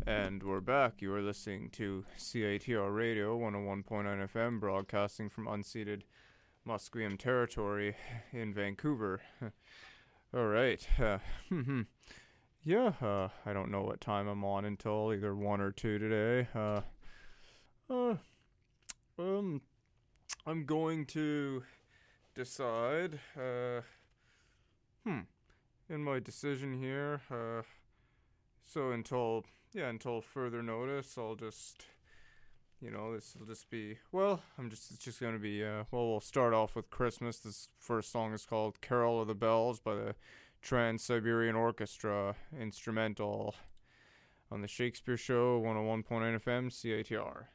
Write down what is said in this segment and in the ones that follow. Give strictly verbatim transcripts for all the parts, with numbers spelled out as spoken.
And we're back. You are listening to C I T R Radio one oh one point nine F M, broadcasting from unceded Musqueam territory in Vancouver. All right. Uh, yeah, uh, I don't know what time I'm on until either one or two today. Uh, uh, um, I'm going to decide, uh, hmm, in my decision here, uh, so until, yeah, until further notice, I'll just, you know, this will just be, well, I'm just, it's just going to be, uh, well, we'll start off with Christmas. This first song is called Carol of the Bells by the Trans-Siberian Orchestra, instrumental, on the Shakespeare Show, one oh one point nine F M, C I T R.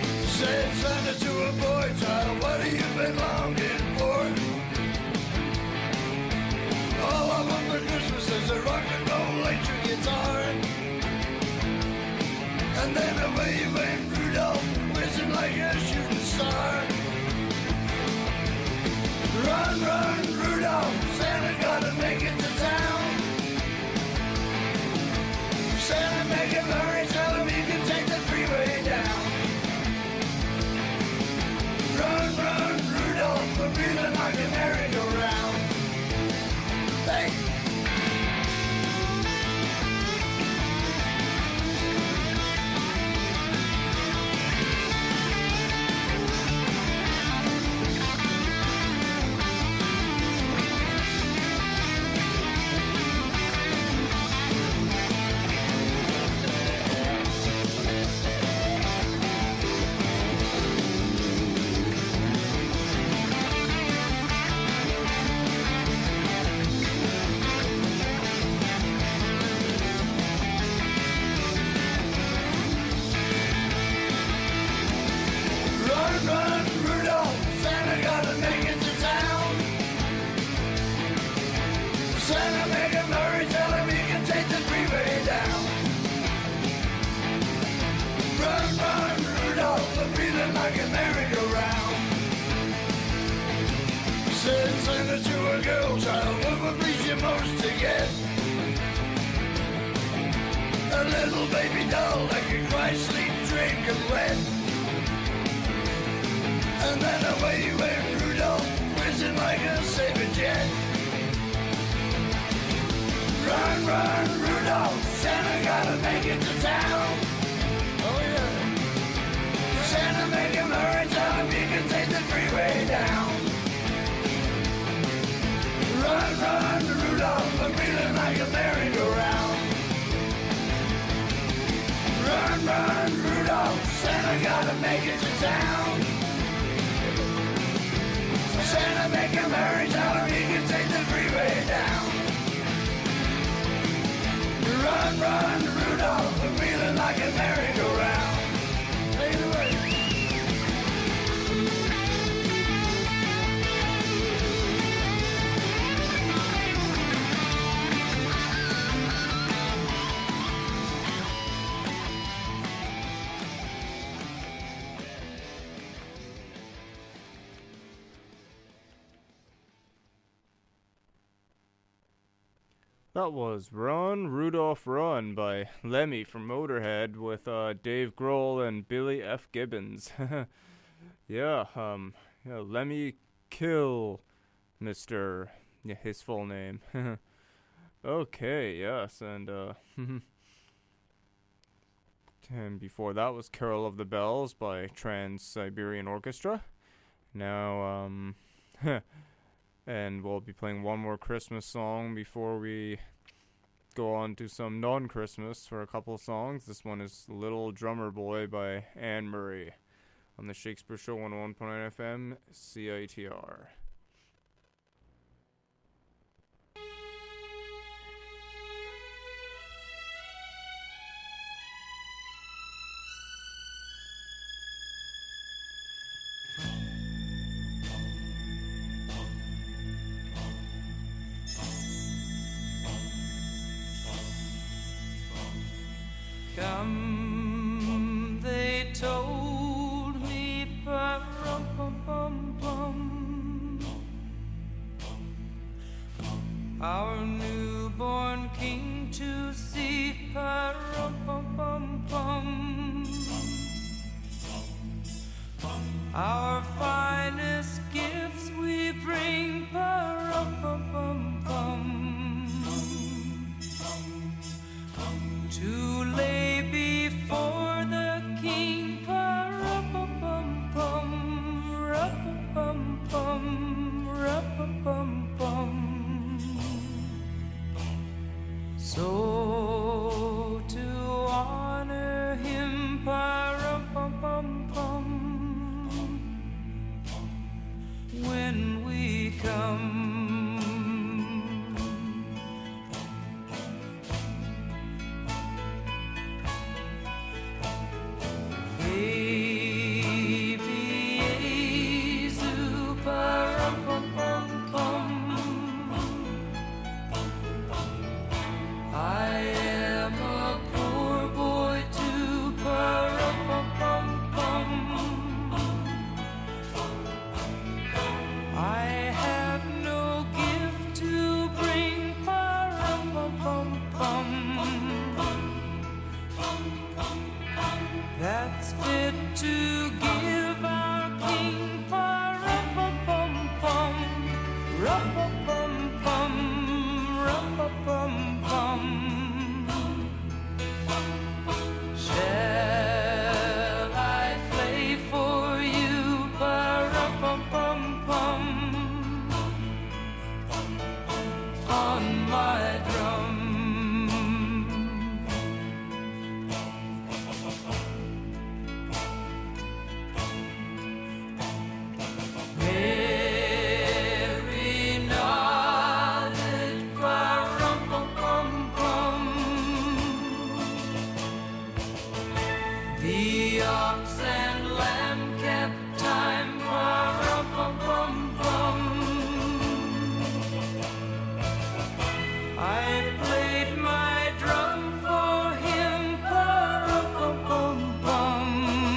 Said Santa to a boy child, what have you been longing for? Run, run, Rudolph, Santa gotta make it to town. Santa, make him hurry, tell him he can take the freeway down. Run, run, Rudolph, we're feeling like a merry-go-round. Hey! That was Run, Rudolph, Run by Lemmy from Motorhead with uh, Dave Grohl and Billy F. Gibbons. yeah, um, yeah, Lemmy Kill, Mister Yeah, his full name. Okay, yes, and, uh, and before that was Carol of the Bells by Trans-Siberian Orchestra. Now, um, and we'll be playing one more Christmas song before we go on to some non-Christmas for a couple songs. This one is Little Drummer Boy by Anne Murray on the Shakespeare Show one oh one point nine F M, C I T R. Come, they told me, pa-rum-pum-pum-pum, our newborn king to see, pa-rum-pum-pum-pum, our finest gifts we bring, pa-rum-pum-pum-pum, to lay before the king, pa-rum-pum-pum-pum, rum-pum-pum, rum-pum-pum-pum. So to honor him, pa-rum-pum-pum-pum, Rum-pa-pum-pum, rum-pa-pum-pum. Shall I play for you, pa-rum-pum-pum-pum, on my drum? Mary nodded, pa-rum-pum-pum-pum. The ox and lamb kept time, pa-rum-pum-pum-pum. I played my drum for him, pa-rum-pum-pum-pum.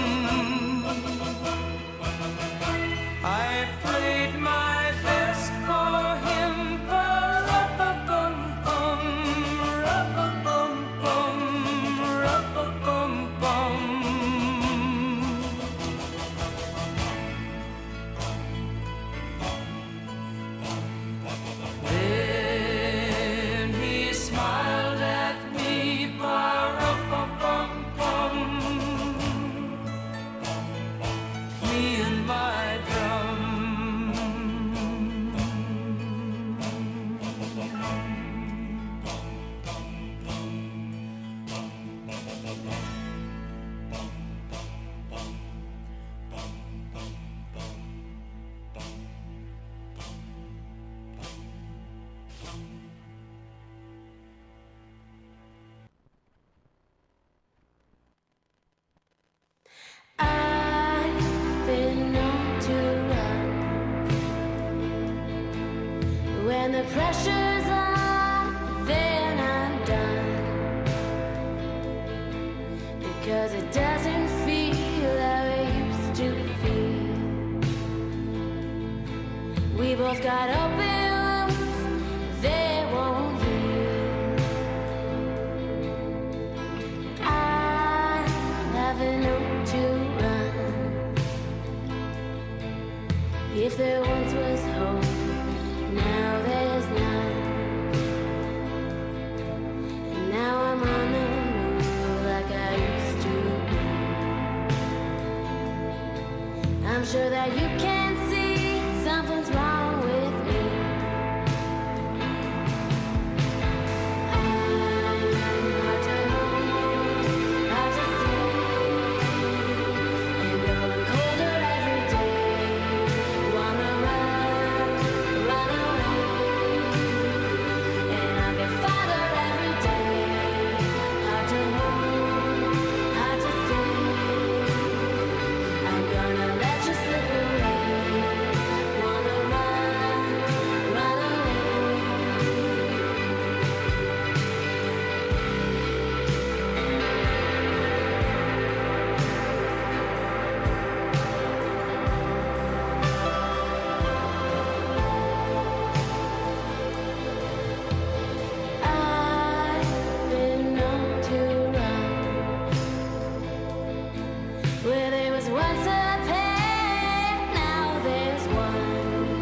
I played my best for him, pa-rum-pum-pum-pum, rum-pum-pum-pum, rum-pum-pum-pum. Then he smiled at me, pa-rum-pum-pum-pum, me and my drum. I've been known to run when the pressure's on, then I'm done, because it doesn't feel how it used to feel. We both got open wounds, they won't heal. I haven't known to run. If there once was hope, now there's none. And now I'm on the move like I used to be. I'm sure that you can see something's wrong with me. I'm hard to hold, hard to stay, and growing colder every day. Wanna run, run away, and I'll get farther every day. Hard to hold, hard to stay. I'm gonna let you slip away. Wanna run, run away. I've been known to run where there was once a pain, now there's one,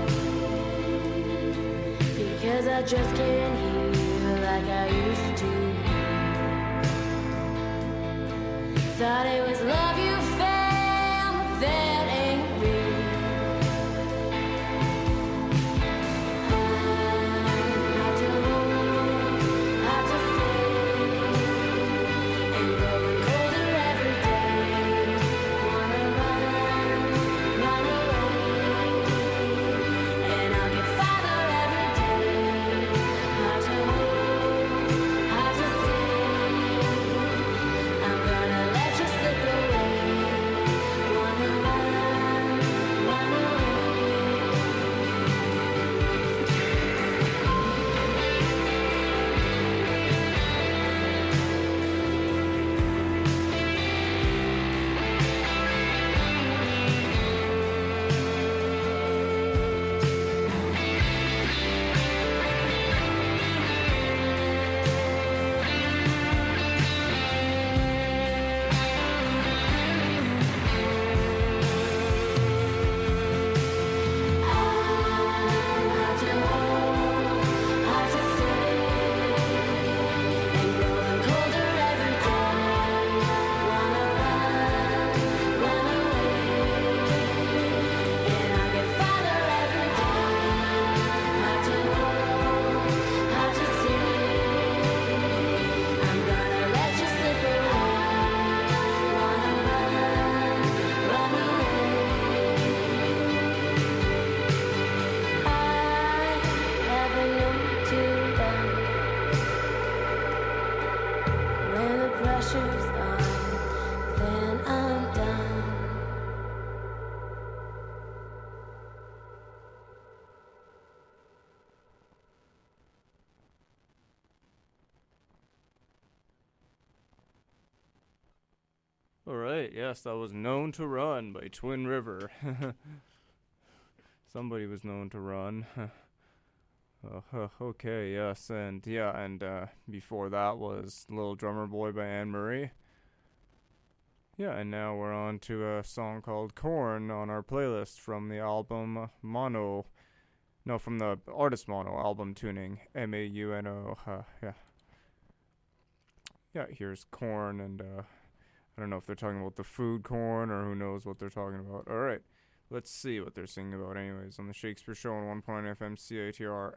because I just can't heal like I used to. Thought it was love you found, but that ain't real. Hard to hold, hard to stay, and growing colder every day. Wanna run, run away, and I'll get farther every day. Hard to hold, hard to stay. I'm gonna let you slip away. Wanna run, Alright, yes, that was Known to Run by Twin River. Somebody was known to run. uh, uh, okay, yes, and yeah, and uh, before that was Little Drummer Boy by Anne Marie. Yeah, and now we're on to a song called Corn on our playlist from the album Mono. No, from the Artist Mono album Tuning. M A U N O. Uh, yeah. Yeah, here's Corn, and uh, I don't know if they're talking about the food corn or who knows what they're talking about. Alright, let's see what they're singing about anyways on the Shakespeare Show on one point nine F M C A T R.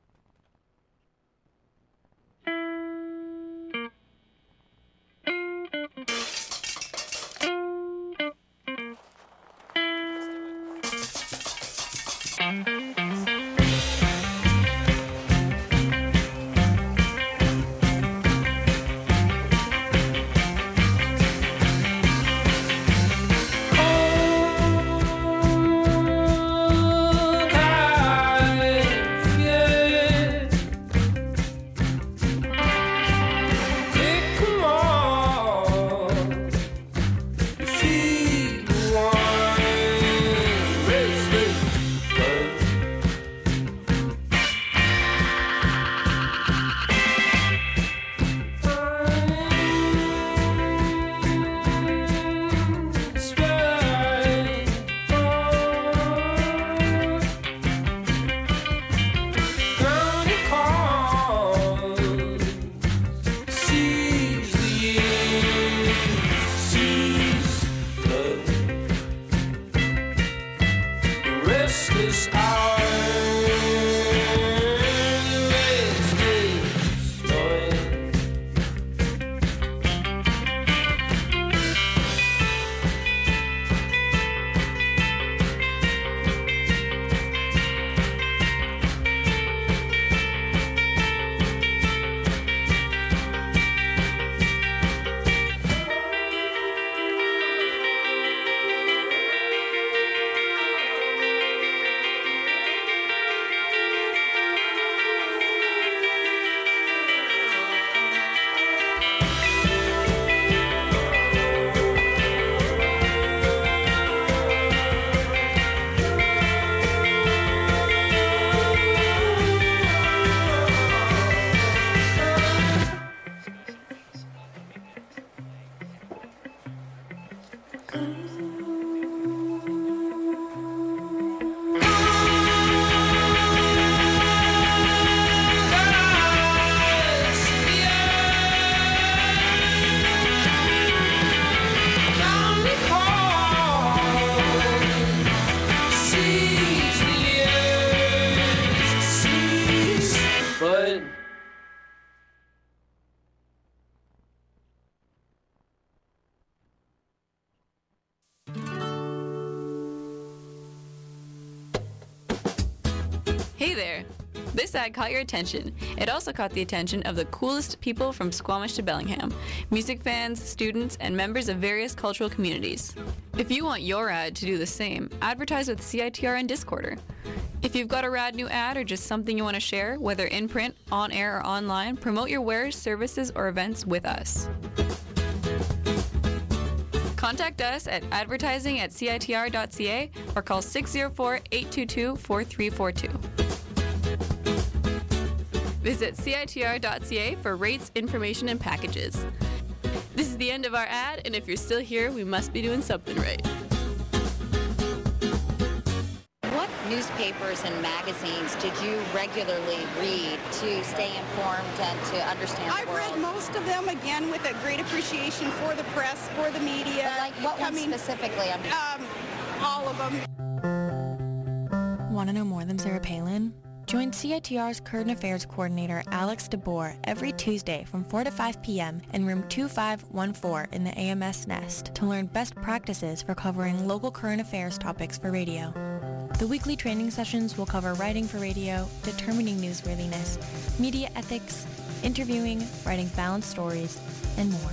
Hey there! This ad caught your attention. It also caught the attention of the coolest people from Squamish to Bellingham, music fans, students, and members of various cultural communities. If you want your ad to do the same, advertise with C I T R and Discorder. If you've got a rad new ad or just something you want to share, whether in print, on air, or online, promote your wares, services, or events with us. Contact us at advertising at C I T R dot C A or call six oh four, eight two two, four three four two. Visit C I T R dot C A for rates, information, and packages. This is the end of our ad, and if you're still here, we must be doing something right. What newspapers and magazines did you regularly read to stay informed and to understand I've the world? read most of them, again, with a great appreciation for the press, for the media. But like what ones coming, specifically? I'm Um, all of them. Want to know more than Sarah Palin? Join C I T R's Current Affairs Coordinator Alex DeBoer every Tuesday from four to five p.m. in room two five one four in the A M S Nest to learn best practices for covering local current affairs topics for radio. The weekly training sessions will cover writing for radio, determining newsworthiness, media ethics, interviewing, writing balanced stories, and more.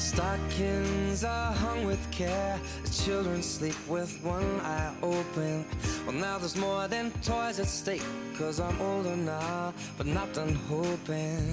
Stockings are hung with care. The children sleep with one eye open. Well, now there's more than toys at stake, 'cause I'm older now, but not done hoping.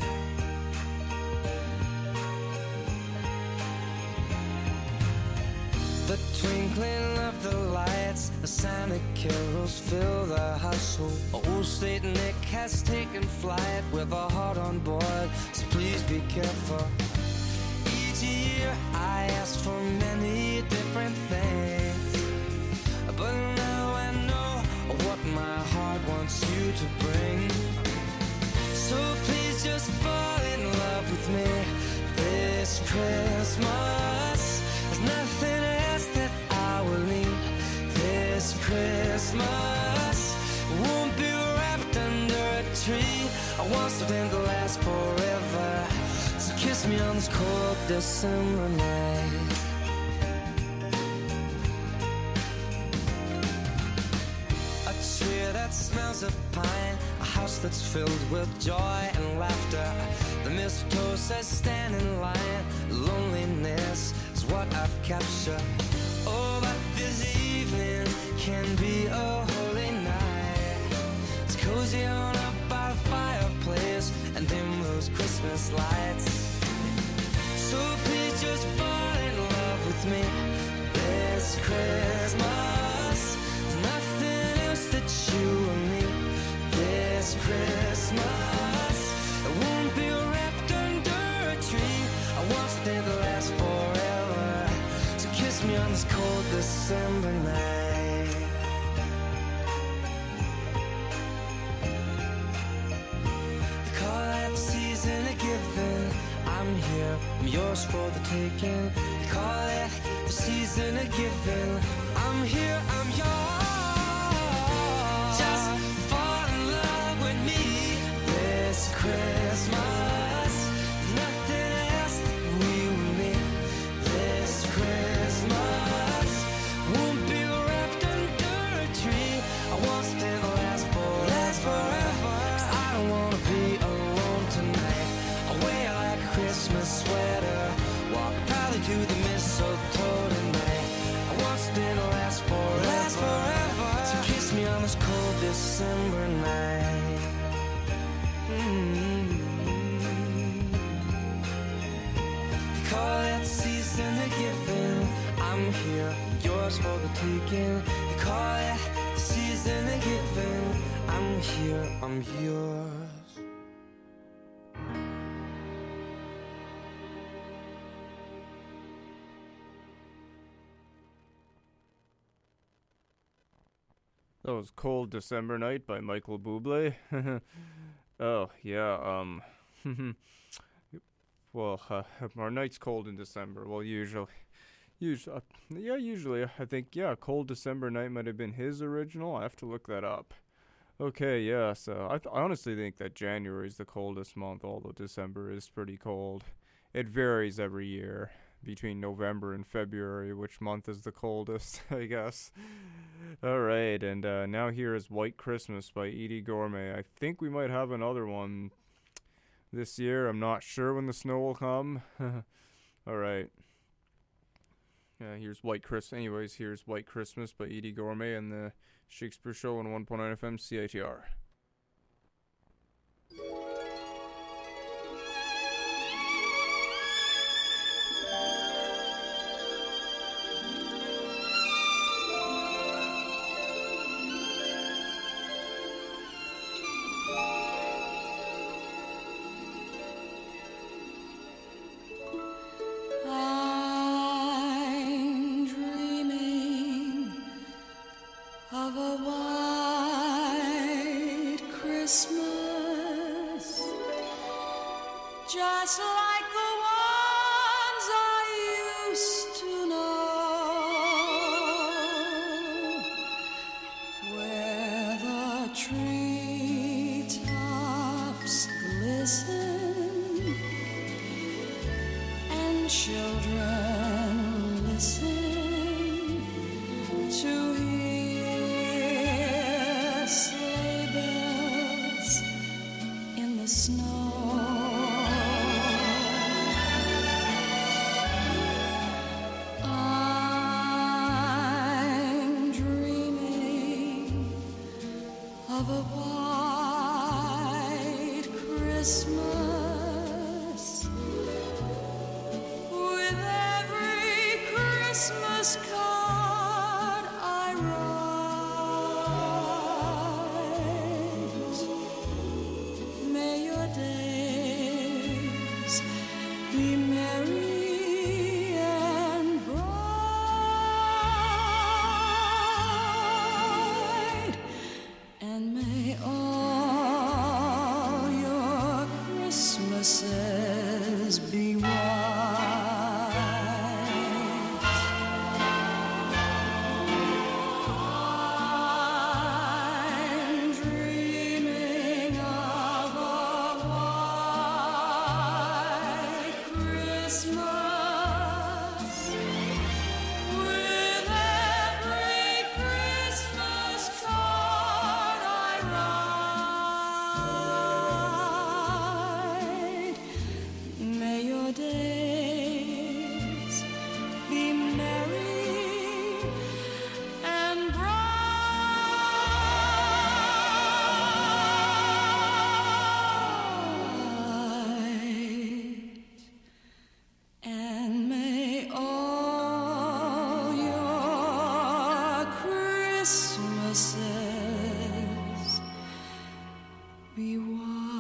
The twinkling of the lights, the Santa carols fill the household. Old Saint Nick has taken flight with a heart on board, so please be careful. Each year I ask for many different things, but now I know what my heart wants you to bring. So please just fall in love with me this Christmas. There's nothing else that I will need this Christmas. Won't be wrapped under a tree. I want something to last forever. So kiss me on this cold December night. A tree that smells of pine, a house that's filled with joy and laughter. The mistletoe says stand in line. Loneliness is what I've captured. Oh, but this evening can be a holy night. It's cozy on up by the fireplace and dim those Christmas lights. So please just fall in love with me this Christmas. There's nothing else that you will need this Christmas. It won't be wrapped under a tree. I want something to last forever. So kiss me on this cold December night. They call it the season of giving. I'm here, I'm yours for the taking. They call it the season of giving. I'm here, I'm yours. Just fall in love with me this Christmas. Nothing else that we will need this Christmas. Won't be wrapped under a tree. I want something to last for last forever. 'Cause I don't wanna be alone tonight. I'll wear like a Christmas sweater, walk proudly to the mistletoe tonight. I want something to last forever. Last forever. So kiss me on this cold December night. Mm-hmm. They call it the season of giving. I'm here, yours for the taking. They call it the season of giving. I'm here, I'm yours. That was Cold December Night by Michael Bublé. Oh, yeah, um... well, uh, our night's cold in December. Well, usually... usually uh, yeah, usually, I think, yeah, Cold December Night might have been his original. I have to look that up. Okay, yeah, so I, th- I honestly think that January is the coldest month, although December is pretty cold. It varies every year between November and February, which month is the coldest, I guess. All right, and uh, now here is White Christmas by Eydie Gormé. I think we might have another one this year. I'm not sure when the snow will come. All right. Yeah, here's White Christmas. Anyways, here's White Christmas by Eydie Gormé and the Shakespeare Show on one point nine F M C I T R. I'm dreaming of a white Christmas, just like the ones I used to know, where the treetops glisten and children listen to hear sleigh bells in the snow. of a white Christmas. With every Christmas card I write, may your days be merry and bright, and may all your Christmases be white. I'm dreaming of a white Christmas. With every Christmas card I write, may your days be merry and bright, and may all your Christmases be white.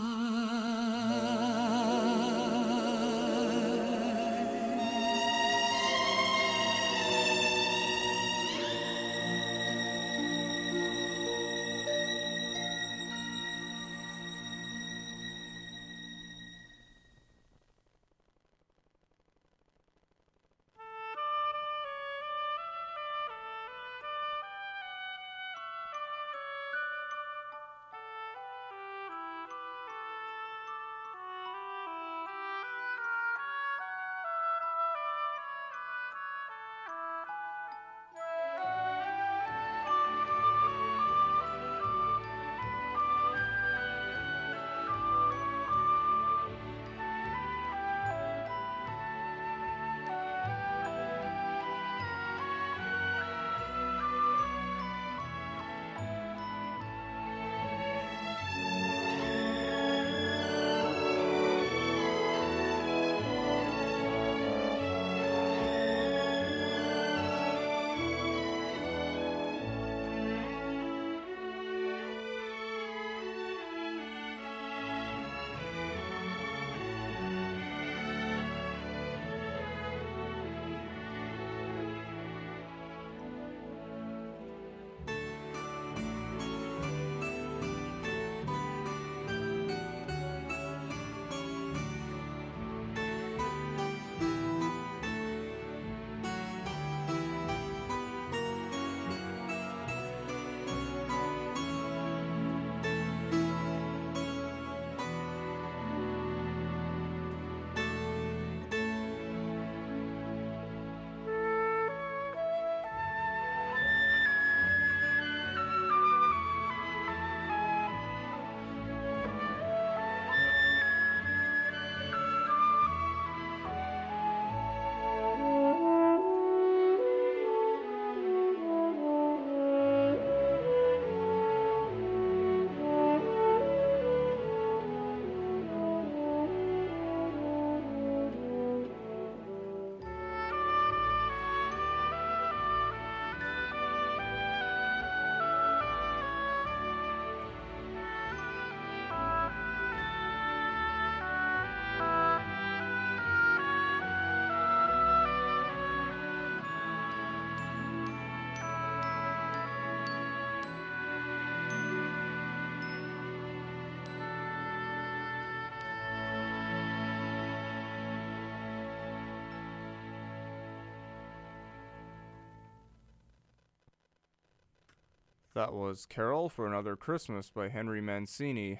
That was Carol for Another Christmas by Henry Mancini.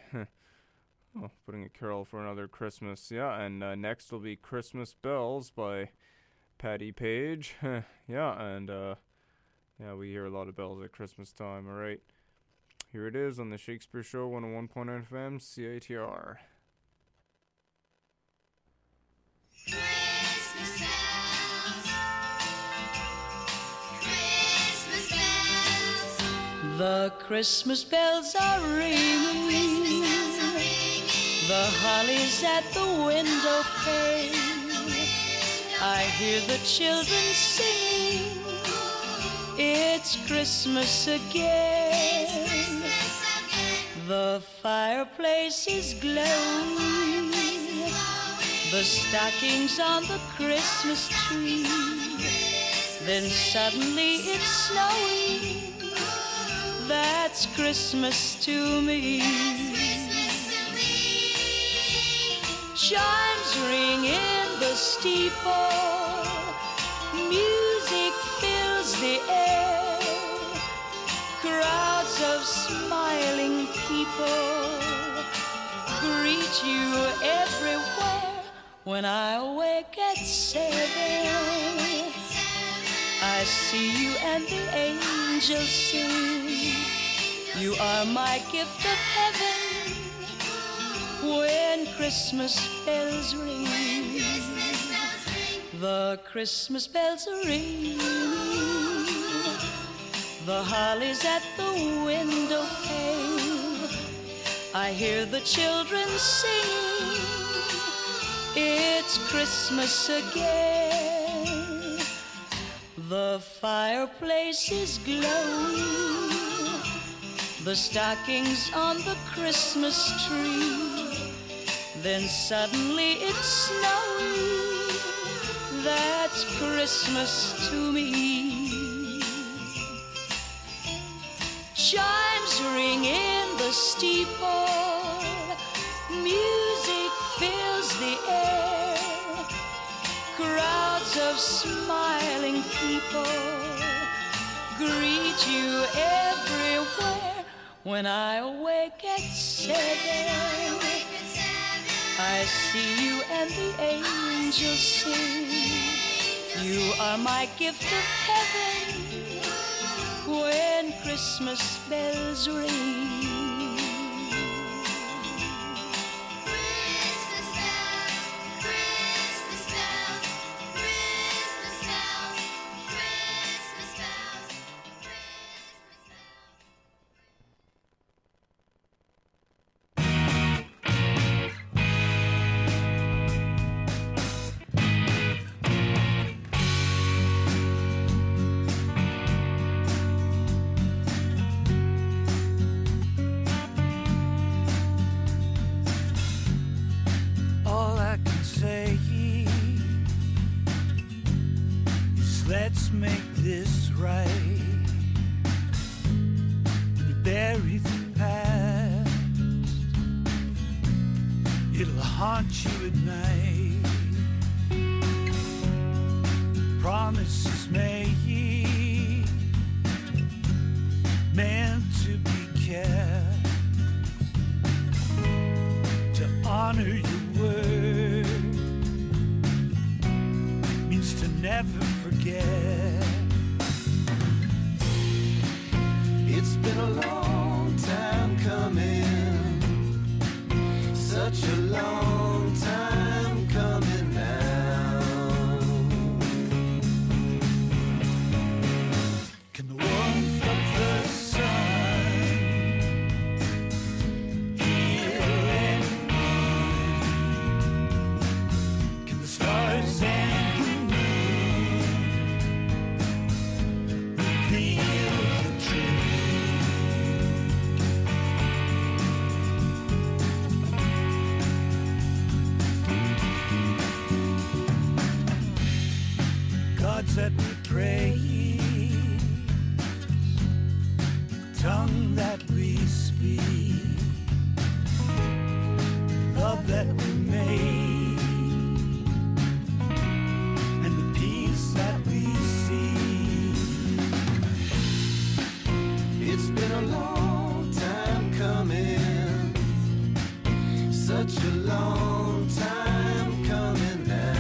Oh, putting a Carol for Another Christmas. Yeah, and uh, next will be Christmas Bells by Patty Page. Yeah, and uh, yeah, we hear a lot of bells at Christmas time, alright. Here it is on the Shakespeare Show, one oh one point nine F M, C I T R. Christmas bells, Christmas bells, The Christmas bells are ringing, the hollies at the window play. I hear the children singing, it's Christmas again. The fireplace is glowing, the stockings on the Christmas tree. Then suddenly it's snowing, that's Christmas to me. Chimes ring in the steeple, music fills the air. Crowds of smiling people greet you everywhere. When I awake at seven, I see you and the angels sing. You are my gift of heaven when Christmas bells ring. The Christmas bells are ringing, the hollies at the window pane. I hear the children singing, it's Christmas again. The fireplace is glowing, the stockings on the Christmas tree. Then suddenly it's snowing, that's Christmas to me. Chimes ring in the steeple, music fills the air. Crowds of smiling people greet you everywhere. When I awake at seven, I see you and the angels sing. You are my gift of heaven when Christmas bells ring. Let's make this right. We bury the past, it'll haunt you at night. Promises made, meant to be kept. To honor your word means to never forget. It's been a long time coming, such a long time coming now. Can the warmth of the sun heal anyone? Can the stars and that we praise, tongue that we speak, love that we make, and the peace that we see. It's been a long time coming, such a long time coming now.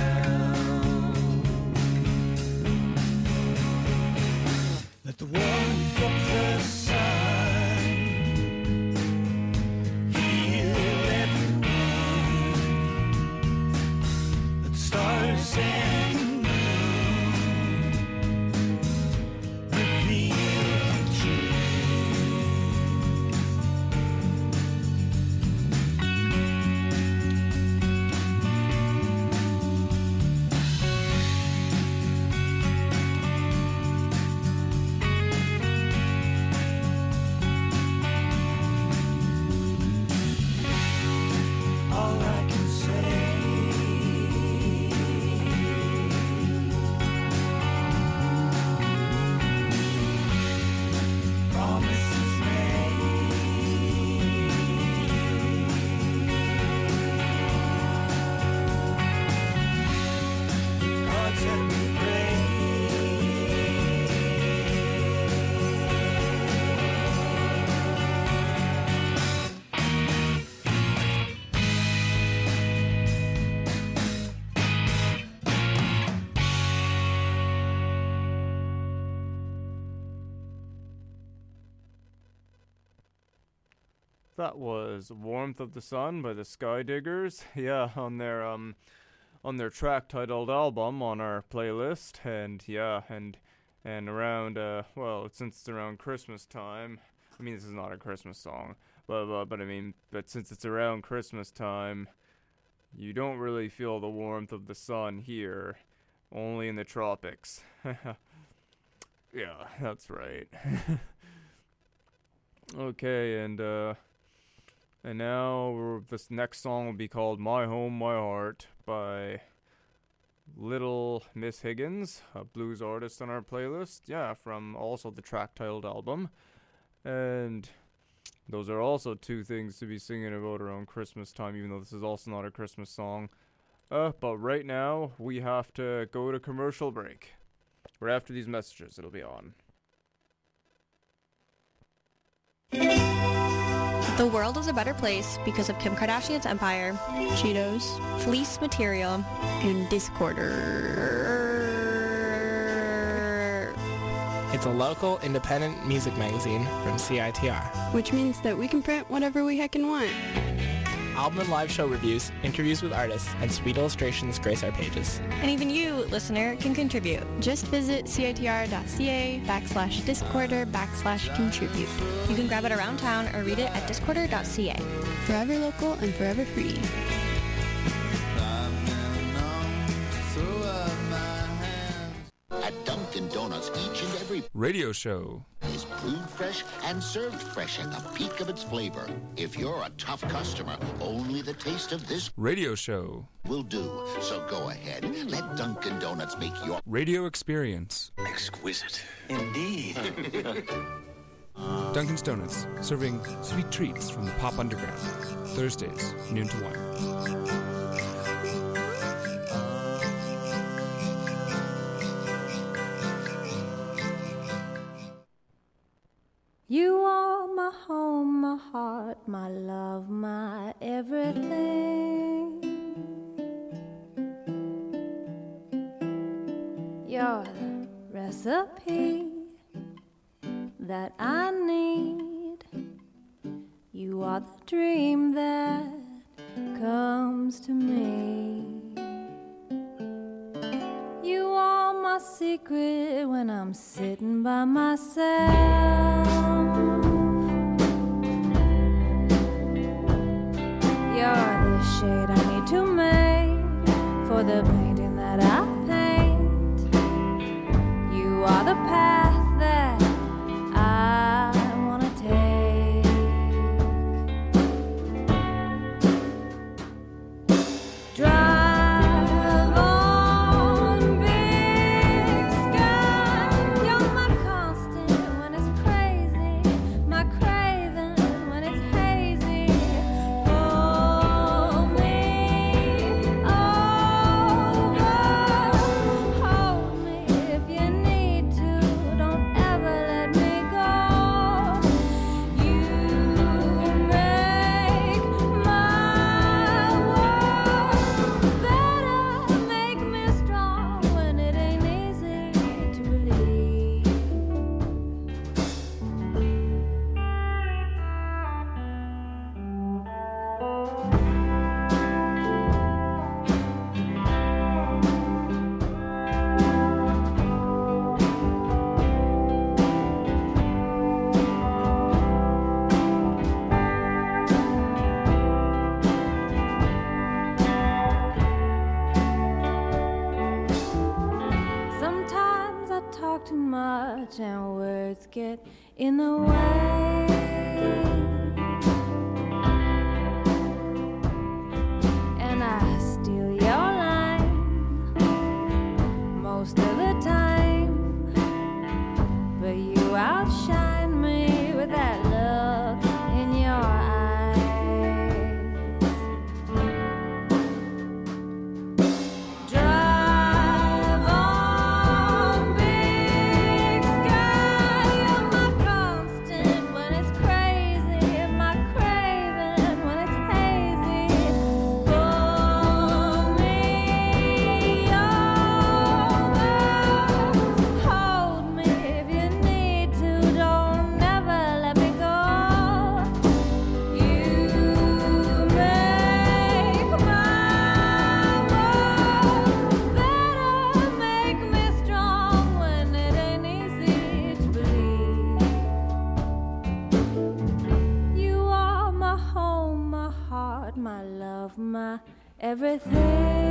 Let the warmth of the sun heal everyone. Let the stars and the moon reveal the truth. That was Warmth of the Sun by the Sky Diggers. Yeah, on their um on their track titled album on our playlist. And yeah, and and around uh well, since it's around Christmas time, I mean this is not a Christmas song, but but, but I mean but since it's around Christmas time, you don't really feel the warmth of the sun here, only in the tropics. Yeah, that's right. Okay, and uh And now we're, this next song will be called My Home, My Heart by Little Miss Higgins, a blues artist on our playlist. Yeah, from also the track-titled album. And those are also two things to be singing about around Christmas time, even though this is also not a Christmas song. Uh, but right now, we have to go to commercial break. Right after these messages, it'll be on. The world is a better place because of Kim Kardashian's empire, Cheetos, fleece material, and Discorder. It's a local independent music magazine from C I T R. Which means that we can print whatever we heckin' want. Album and live show reviews, interviews with artists, and sweet illustrations grace our pages. And even you, listener, can contribute. Just visit citr.ca backslash discorder backslash contribute. You can grab it around town or read it at discorder.ca. Forever local and forever free. At Dunkin' Donuts, each and every radio show is brewed fresh and served fresh at the peak of its flavor. If you're a tough customer, only the taste of this radio show will do. So go ahead, let Dunkin' Donuts make your radio experience exquisite. Indeed. Dunkin's Donuts, serving sweet treats from the Pop Underground. Thursdays, noon to one. You are my home, my heart, my love, my everything. You're the recipe that I need. You are the dream that comes to me. You are my secret when I'm sitting by myself. You're the shade I need to make for the painting that I paint. You are the path that I wanna take. Drive on, big sky. You're my constant when it's crazy, my craving when it's hazy. Hold me over, hold me if you need to. Don't ever let me go. You make my world better, make me strong when it ain't easy to believe. Sometimes I talk too much and words get in the way. And I steal your line most of the time, but you outshine me with that look in your eyes. Drive on, big sky. You're my constant when it's crazy, everything.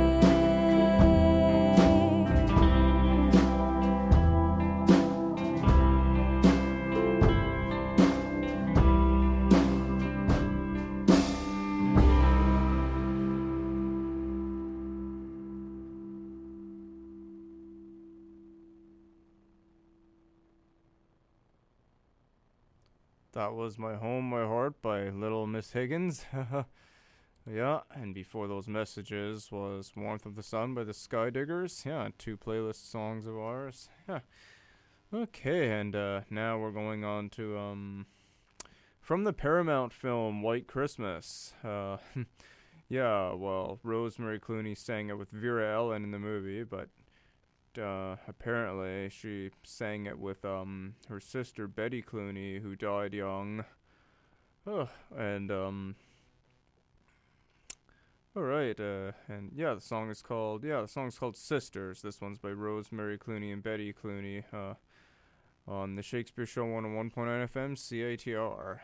That was My Home, My Heart by Little Miss Higgins. Yeah, and before those messages was Warmth of the Sun by the Sky Diggers. Yeah, two playlist songs of ours. Yeah. Okay, and uh, now we're going on to, um, from the Paramount film White Christmas. Uh, yeah, well, Rosemary Clooney sang it with Vera Ellen in the movie, but Uh, apparently she sang it with um her sister Betty Clooney, who died young. Oh, and um all right, uh and yeah, the song is called yeah the song's called Sisters. This one's by Rosemary Clooney and Betty Clooney, uh on the Shakespeare Show one oh one point nine F M C A T R.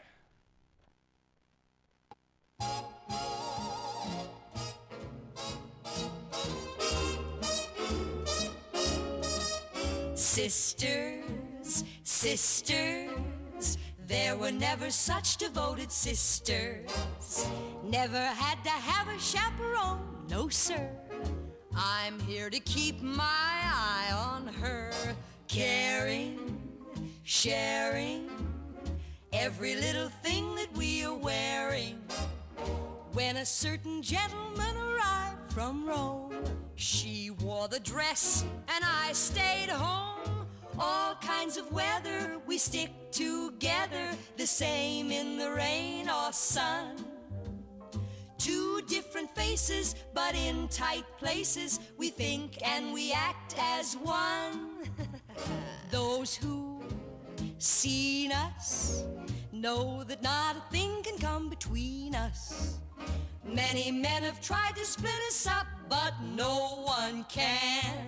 Sisters, sisters, there were never such devoted sisters. Never had to have a chaperone, no sir. I'm here to keep my eye on her, caring, sharing every little thing that we are wearing. When a certain gentleman arrived from Rome, she wore the dress and I stayed home. All kinds of weather, we stick together, the same in the rain or sun. Two different faces, but in tight places, we think and we act as one. Those who seen us know that not a thing can come between us. Many men have tried to split us up, but no one can.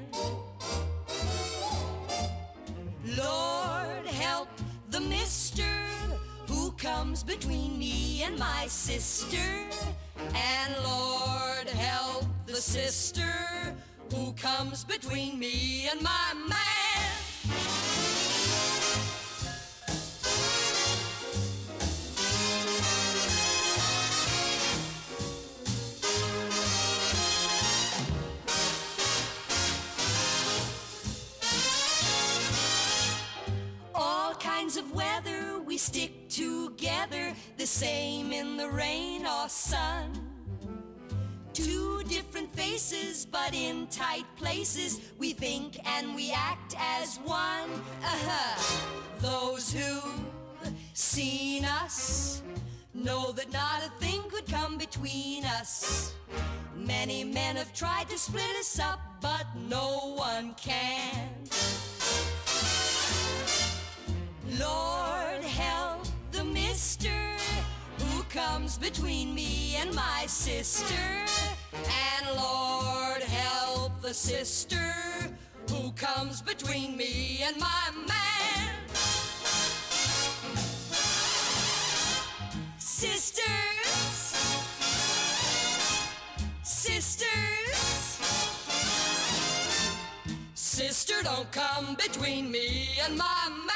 Lord help the mister who comes between me and my sister. And Lord help the sister who comes between me and my man. Of weather, we stick together, the same in the rain or sun. Two different faces, but in tight places, we think and we act as one. Uh-huh. Those who've seen us know that not a thing could come between us. Many men have tried to split us up, but no one can. Lord help the mister who comes between me and my sister. And Lord help the sister who comes between me and my man. Sisters, sisters, sister, don't come between me and my man.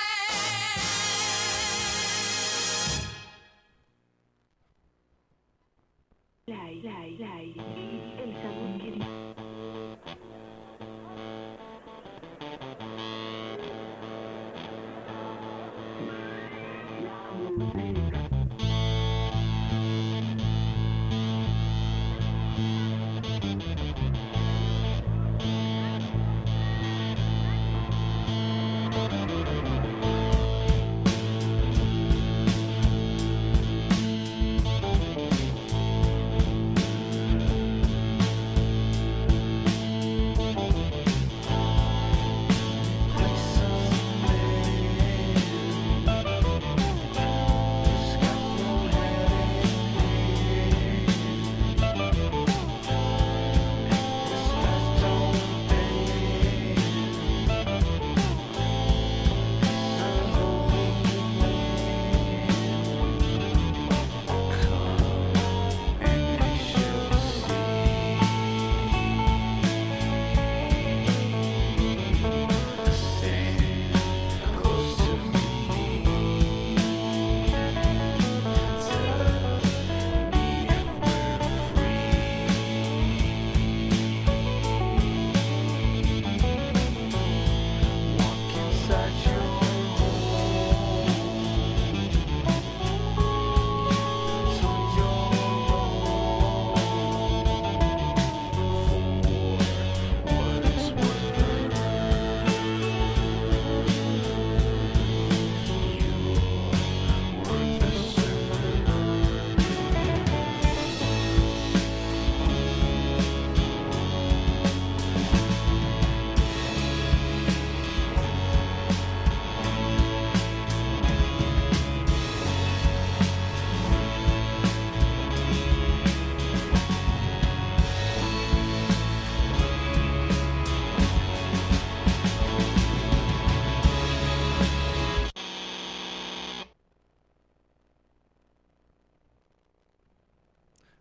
Lei, lei, lei, el sabor que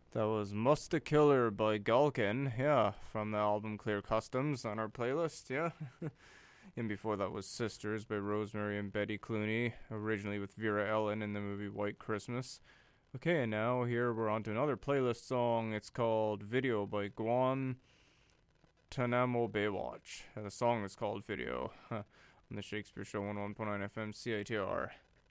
That was Musta Killer by Gulkin, yeah, from the album Clear Customs on our playlist, yeah. And before that was Sisters by Rosemary and Betty Clooney, originally with Vera Ellen in the movie White Christmas. Okay, and now here we're on to another playlist song. It's called Video by Guan Tanamo Baywatch. And the song is called Video on the Shakespeare Show one oh one point nine F M C I T R.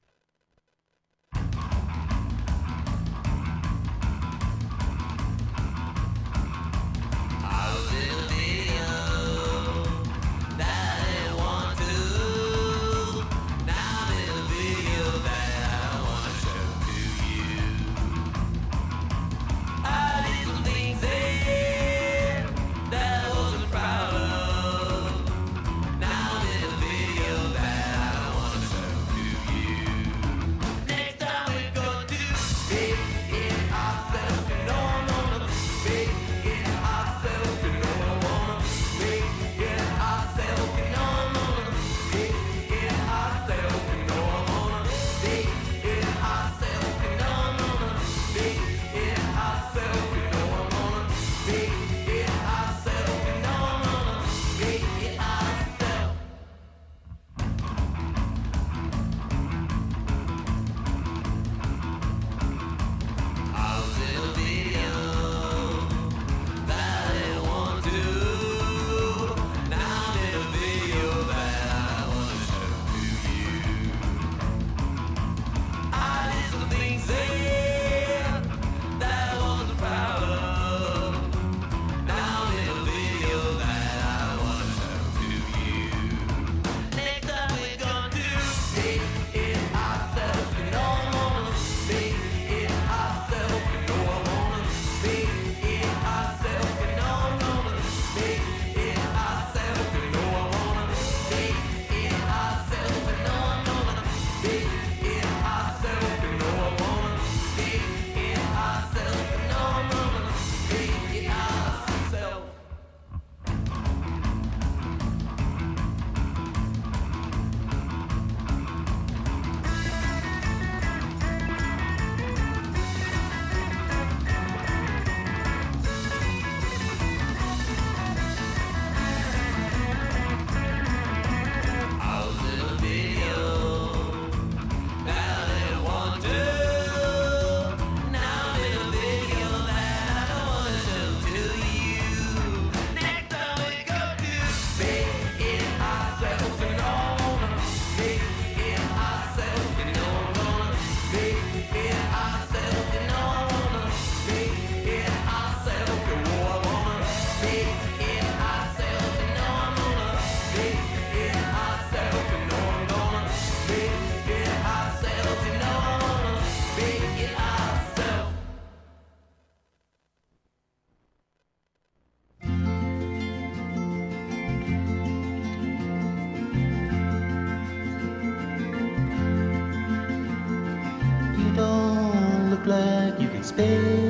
like you can spare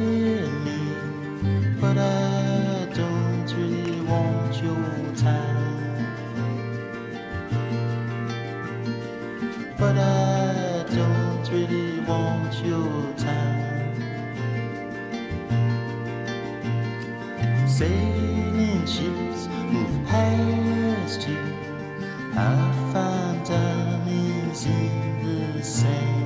me, but I don't really want your time. But I don't really want your time. Sailing ships move past you. I find diamonds in the sand.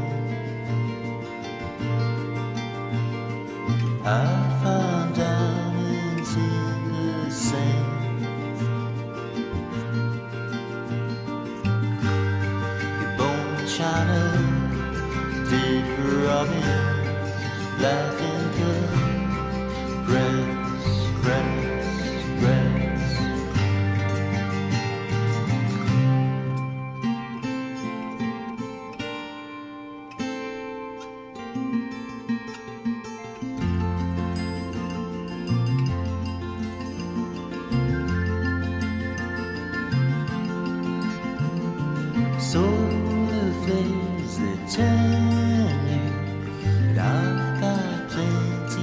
I found diamonds in the sand. Your bone china, dead robins, laughing good, grass, grass, grass. Solar flares that turn you, but I've got plenty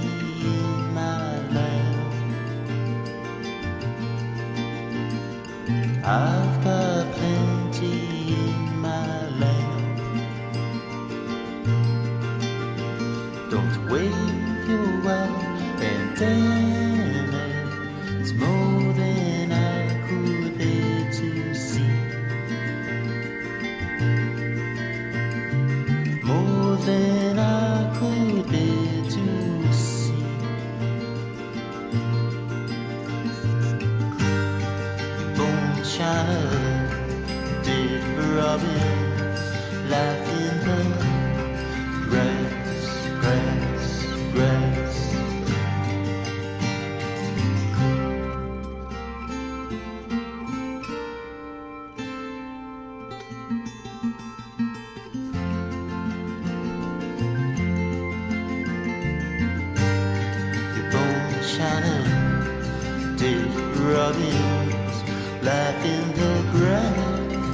robins laugh in the grass.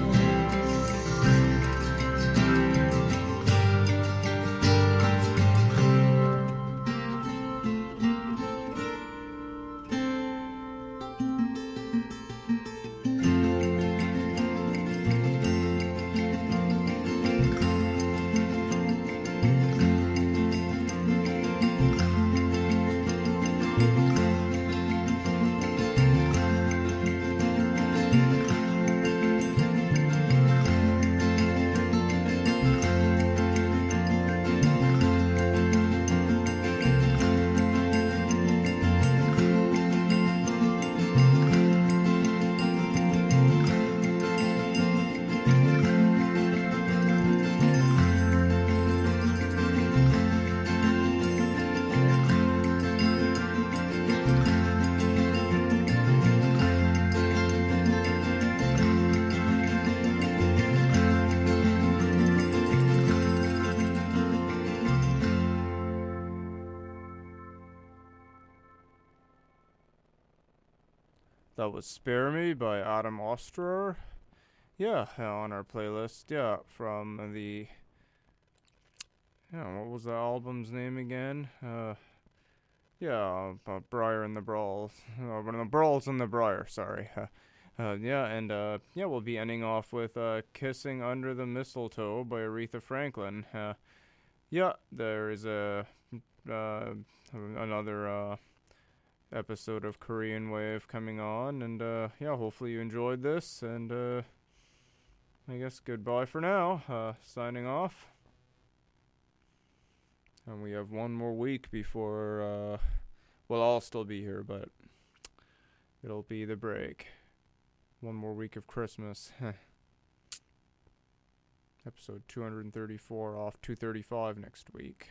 That was Spare Me by Adam Osterer. Yeah, on our playlist. Yeah, from the... Yeah, what was the album's name again? Uh, yeah, uh, Briar and the Brawls. Uh, the Brawls and the Briar, sorry. Uh, uh, yeah, and uh, yeah, we'll be ending off with uh, Kissing Under the Mistletoe by Aretha Franklin. Uh, yeah, there is a uh, another... Uh, episode of Korean Wave coming on, and uh yeah, hopefully you enjoyed this, and uh I guess goodbye for now. Uh signing off, and we have one more week before uh well, I'll still be here, but it'll be the break. One more week of Christmas. Episode two thirty-four off two thirty-five next week.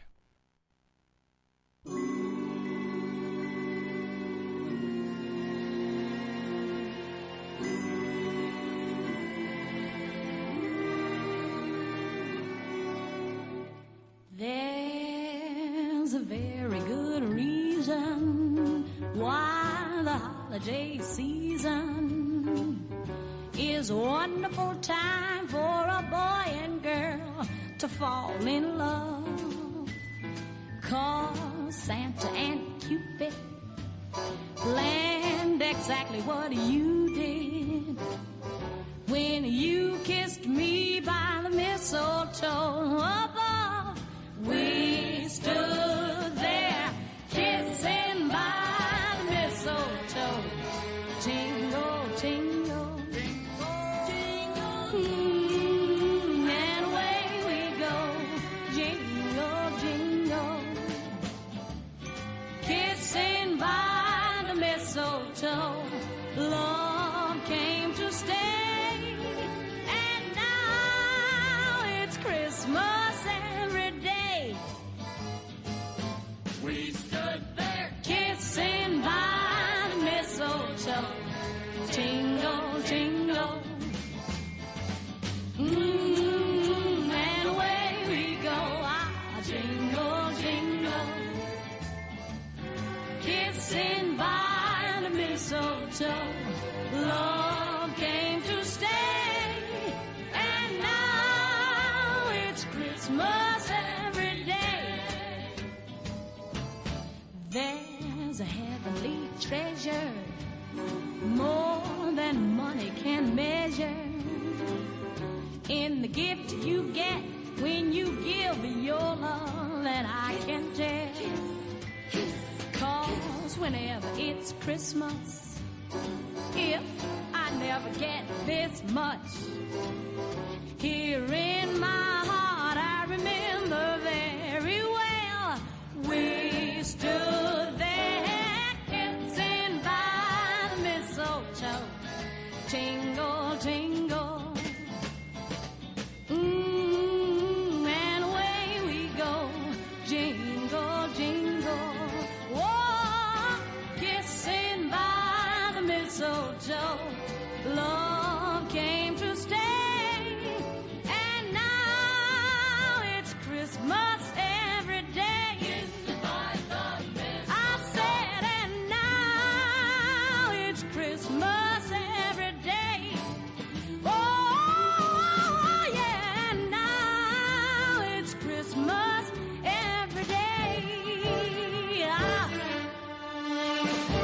There's a very good reason why the holiday season is a wonderful time for a boy and girl to fall in love. 'Cause Santa and Cupid planned exactly what you did when you kissed me by the mistletoe above. We stood there kissing by the mistletoe. Jingle, jingle, jingle, mm, and away we go. Jingle, jingle, kissing by the mistletoe. Love came to stay, and now it's Christmas every day. We stood there kissing by the mistletoe. Jingle, jingle, mm, and away we go. Ah, jingle, jingle, kissing by the mistletoe. Love came to stay, and now it's Christmas every day. There's a heavenly treasure, more than money can measure, in the gift you get when you give your love, and I can tell. 'Cause whenever it's Christmas, if I never get this much, here in my heart I remember very well. We stood there kissing by the mistletoe. Jingle, jingle, mm, and away we go. Jingle, jingle, whoa, kissing by the mistletoe. Love came to stay, and now Thank you.